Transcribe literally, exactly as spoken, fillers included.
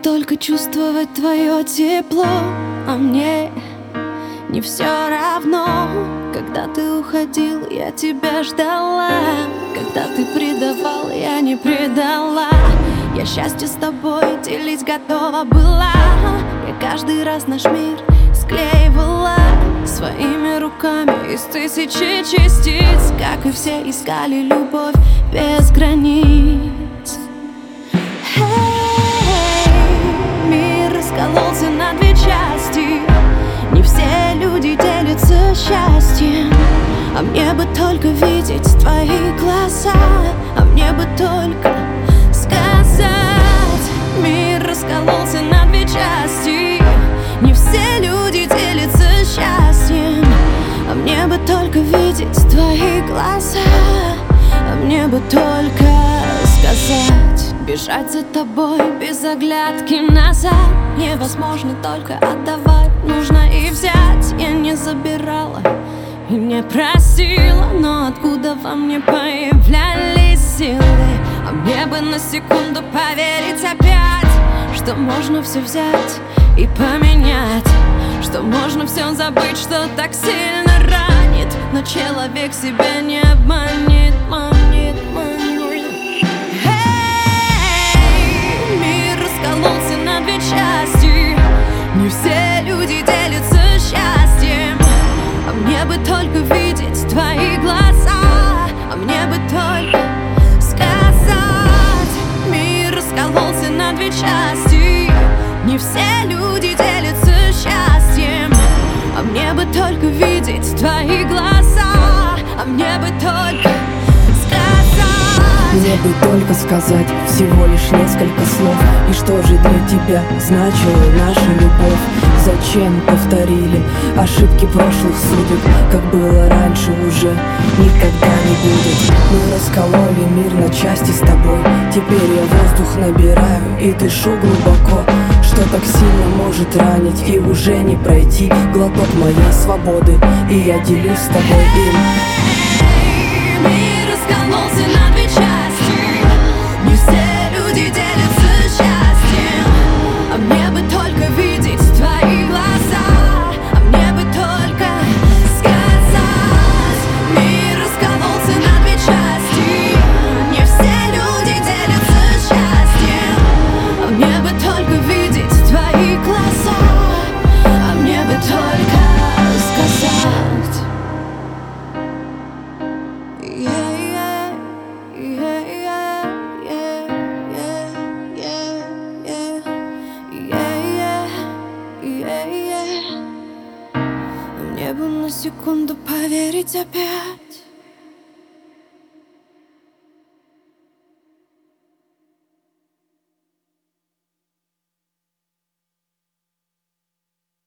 только чувствовать твое тепло, а мне не все равно. Когда ты уходил, я тебя ждала. Когда ты предавал, я не предала. Я счастье с тобой делить готова была. Я каждый раз наш мир склеивала своими руками из тысячи частиц. Как и все искали любовь без границ. Эй, мир раскололся на две части. Не все люди делятся счастьем. А мне бы только видеть твои глаза. А мне бы только сказать: мир раскололся на две части. Не все люди делятся счастьем. А мне бы только видеть твои глаза. А мне бы только сказать: бежать за тобой без оглядки назад невозможно, только отдавать нужно и взять. Я не забирала и не просила, но откуда во мне появлялись силы? А мне бы на секунду поверить опять, что можно все взять и поменять, что можно все забыть, что так сильно ранит. Но человек себя не обманет, манит, манит. Эй, мир раскололся на две части. Не все люди делятся счастьем. А мне бы только видеть твои глаза. А мне бы только сказать: мир раскололся на две части. Не все люди делятся счастьем. А мне бы только видеть твои глаза. А мне бы только сказать. Мне бы только сказать всего лишь несколько слов. И что же для тебя значила наша любовь? Зачем повторили ошибки прошлых судеб? Как было раньше, уже никогда не будет. Мы раскололи мир на части с тобой. Теперь я воздух набираю и дышу глубоко. Что так сильно может ранить и уже не пройти? Глоток моей свободы, и я делюсь с тобой им. Мир раскололся на две части. Не все люди делятся счастьем. А мне бы только видеть твои глаза. А мне бы только сказать: мир раскололся на две части. Не все люди делятся счастьем. А мне бы только видеть твои глаза. А мне бы только сказать: мне бы на секунду поверить опять.